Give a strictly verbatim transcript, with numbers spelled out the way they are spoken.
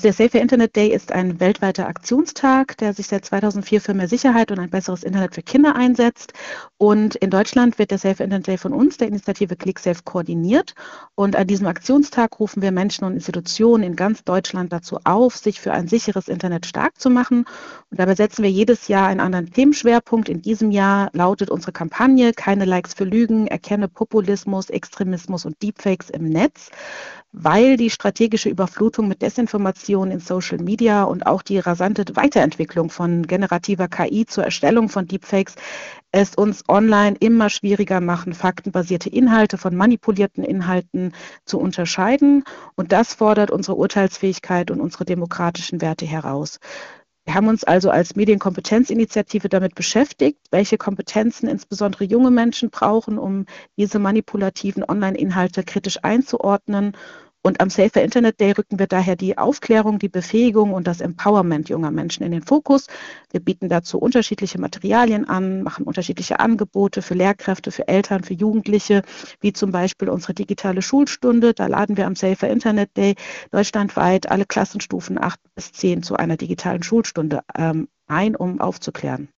Also der Safer Internet Day ist ein weltweiter Aktionstag, der sich seit zweitausendvier für mehr Sicherheit und ein besseres Internet für Kinder einsetzt. Und in Deutschland wird der Safer Internet Day von uns, der Initiative ClickSafe, koordiniert. Und an diesem Aktionstag rufen wir Menschen und Institutionen in ganz Deutschland dazu auf, sich für ein sicheres Internet stark zu machen. Und dabei setzen wir jedes Jahr einen anderen Themenschwerpunkt. In diesem Jahr lautet unsere Kampagne „Keine Likes für Lügen, erkenne Populismus, Extremismus und Deepfakes im Netz“, weil die strategische Überflutung mit Desinformation in Social Media und auch die rasante Weiterentwicklung von generativer K I zur Erstellung von Deepfakes es uns online immer schwieriger machen, faktenbasierte Inhalte von manipulierten Inhalten zu unterscheiden. Und das fordert unsere Urteilsfähigkeit und unsere demokratischen Werte heraus. Wir haben uns also als Medienkompetenzinitiative damit beschäftigt, welche Kompetenzen insbesondere junge Menschen brauchen, um diese manipulativen Online-Inhalte kritisch einzuordnen. Und am Safer Internet Day rücken wir daher die Aufklärung, die Befähigung und das Empowerment junger Menschen in den Fokus. Wir bieten dazu unterschiedliche Materialien an, machen unterschiedliche Angebote für Lehrkräfte, für Eltern, für Jugendliche, wie zum Beispiel unsere digitale Schulstunde. Da laden wir am Safer Internet Day deutschlandweit alle Klassenstufen acht bis zehn zu einer digitalen Schulstunde ähm, ein, um aufzuklären.